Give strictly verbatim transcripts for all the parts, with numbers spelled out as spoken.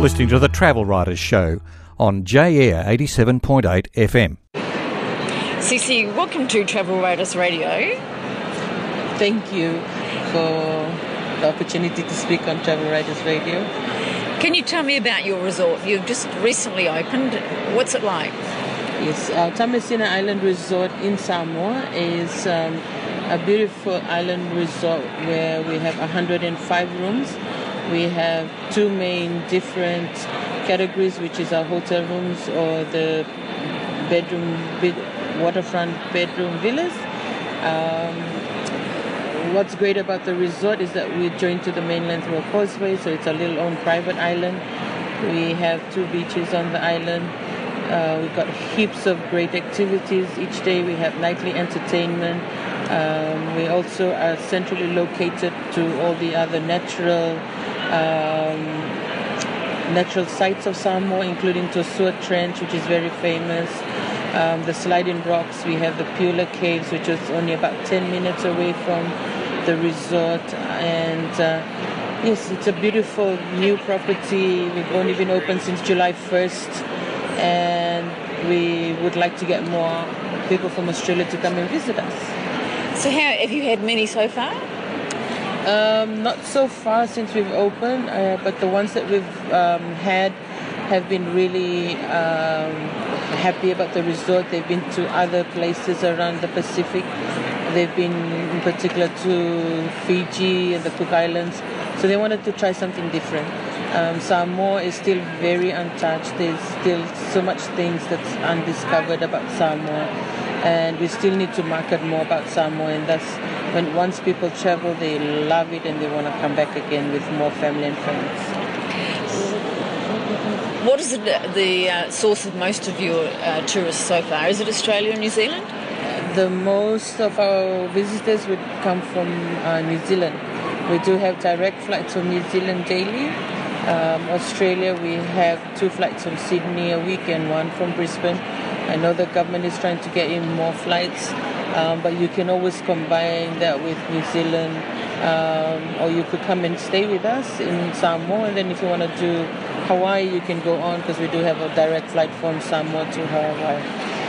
listening to the Travel Writers Show on J Air eighty-seven point eight F M. Cece, welcome to Travel Writers Radio. Thank you for the opportunity to speak on Travel Writers Radio. Can you tell me about your resort? You've just recently opened. What's it like? Yes, our Tamasina Island Resort in Samoa is um, a beautiful island resort where we have one hundred five rooms. We have two main different categories, which is our hotel rooms or the bedroom, bed, waterfront bedroom villas. Um, what's great about the resort is that we're joined to the mainland through a causeway, so it's a little own private island. We have two beaches on the island. Uh, we've got heaps of great activities. Each day we have nightly entertainment. Um, we also are centrally located to all the other natural um, natural sites of Samoa, including Tosua Trench, which is very famous. Um, the Sliding Rocks, we have the Pula Caves, which is only about ten minutes away from the resort. And uh, yes, it's a beautiful new property. We've only been open since July first. And we would like to get more people from Australia to come and visit us. So how have you had many so far? Um, not so far since we've opened, uh, but the ones that we've um, had have been really um, happy about the resort. They've been to other places around the Pacific. They've been in particular to Fiji and the Cook Islands. So they wanted to try something different. Um, Samoa is still very untouched. There's still so much things that's undiscovered about Samoa, and we still need to market more about Samoa. And that's when once people travel, they love it and they want to come back again with more family and friends. What is the, the uh, source of most of your uh, tourists so far? Is it Australia and New Zealand? The most of our visitors would come from uh, New Zealand. We do have direct flights from New Zealand daily. Um, Australia, we have two flights from Sydney a week and one from Brisbane. I know the government is trying to get in more flights, um, but you can always combine that with New Zealand, um, or you could come and stay with us in Samoa. And then if you want to do Hawaii, you can go on because we do have a direct flight from Samoa to Hawaii.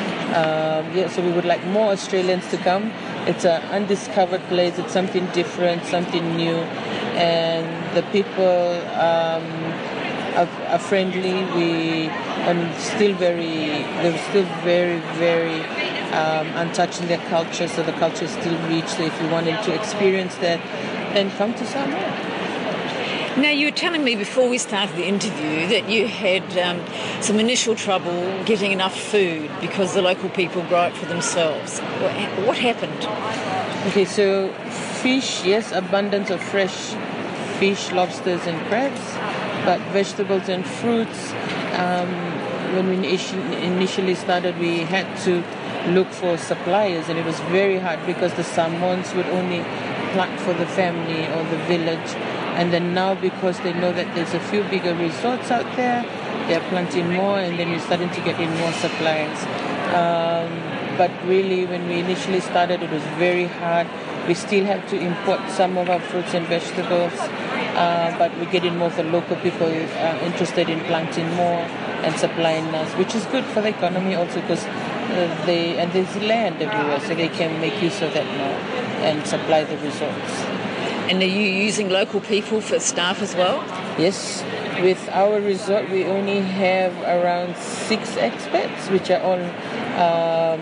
Um, yeah, so we would like more Australians to come. It's an undiscovered place. It's something different, something new, and the people um, are, are friendly. We and still very, they're still very, very um, untouched in their culture. So the culture is still rich. So if you wanted to experience that, then come to Samoa. Now, you were telling me before we started the interview that you had um, some initial trouble getting enough food because the local people grow it for themselves. What, what happened? Okay, so fish, yes, abundance of fresh fish, lobsters and crabs, but vegetables and fruits, um, when we initially started, we had to look for suppliers, and it was very hard because the Samoans would only plant for the family or the village. And then now, because they know that there's a few bigger resorts out there, they're planting more, and then we're starting to get in more supplies. Um, but really, when we initially started, it was very hard. We still have to import some of our fruits and vegetables, uh, but we're getting more of the local people uh, interested in planting more and supplying us, which is good for the economy also because uh, they and there's land everywhere, so they can make use of that now and supply the resorts. And are you using local people for staff as well? Yes. With our resort, we only have around six expats, which are all um,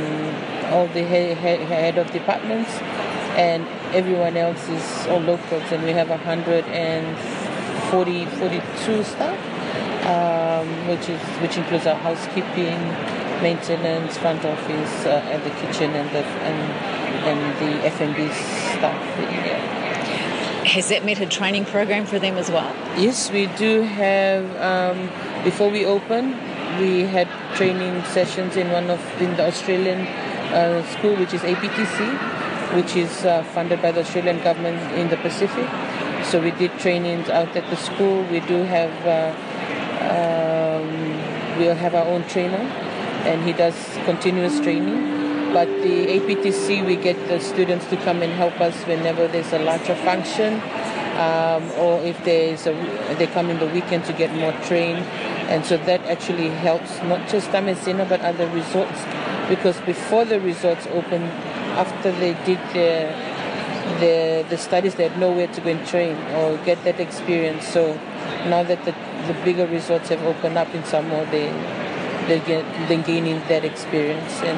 all the head, head of departments, and everyone else is all locals. And we have one hundred forty, forty-two staff, um, which is which includes our housekeeping, maintenance, front office, uh, and the kitchen, and the and, and the F and B staff. Yeah. Has that met a training program for them as well? Yes, we do have. Um, before we open, we had training sessions in one of in the Australian uh, school, which is A P T C, which is uh, funded by the Australian government in the Pacific. So we did trainings out at the school. We do have. Uh, um, we'll have our own trainer, and he does continuous training. But the A P T C, we get the students to come and help us whenever there's a larger function. um, or if there's a, they come in the weekend to get more trained. And so that actually helps not just Tamesina but other resorts, because before the resorts opened, after they did their, their the studies, they had nowhere to go and train or get that experience. So now that the, the bigger resorts have opened up in Samoa, they they get they're gaining that experience. And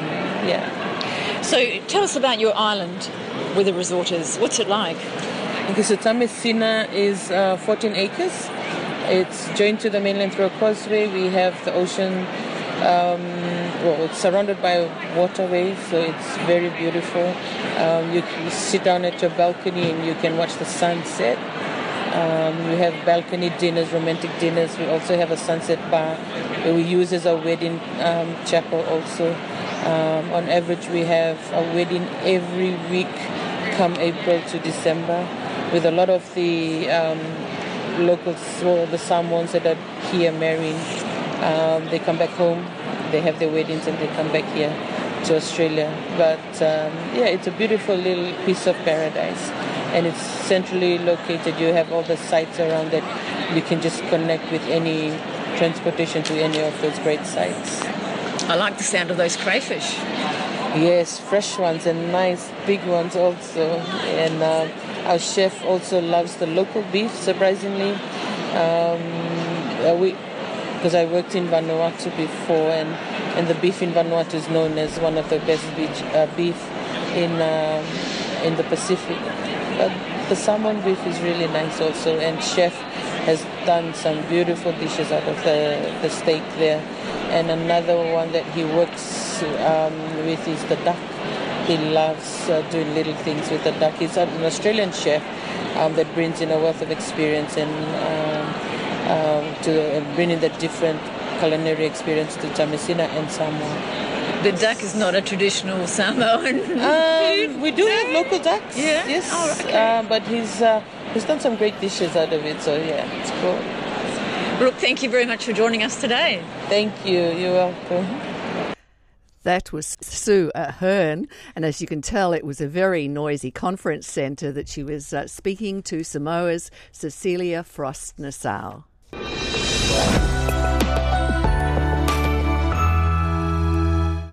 yeah. So tell us about your island where the resort is. What's it like? Okay, so Tamesina is uh, fourteen acres. It's joined to the mainland through a causeway. We have the ocean, um, well, it's surrounded by a waterway, so it's very beautiful. Um, you can sit down at your balcony and you can watch the sunset. Um, we have balcony dinners, romantic dinners. We also have a sunset bar where we use as a wedding um, chapel also. Um, on average, we have a wedding every week come April to December, with a lot of the um, locals, well, the Samoans that are here marrying. Um, they come back home, they have their weddings, and they come back here to Australia. But um, yeah, it's a beautiful little piece of paradise, and it's centrally located. You have all the sites around that. You can just connect with any transportation to any of those great sites. I like the sound of those crayfish. Yes, fresh ones and nice big ones also. And uh, our chef also loves the local beef, surprisingly. Um, uh, we, because I worked in Vanuatu before, and, and the beef in Vanuatu is known as one of the best beach, uh, beef in um, in the Pacific. But the salmon beef is really nice also, and chef has done some beautiful dishes out of the, the steak there. And another one that he works um, with is the duck. He loves uh, doing little things with the duck. He's an Australian chef um, that brings in a wealth of experience and um, um, to uh, bringing the different culinary experience to Tamesina and Samoa. The duck is not a traditional Samoan um, we do have local ducks. Yeah? Yes. Oh, okay. uh, but he's uh, he's done some great dishes out of it. So yeah, it's cool. Brooke, thank you very much for joining us today. Thank you. You're welcome. That was Sue Ahern, and as you can tell, it was a very noisy conference centre that she was uh, speaking to Samoa's Cecilia Frost Nassau.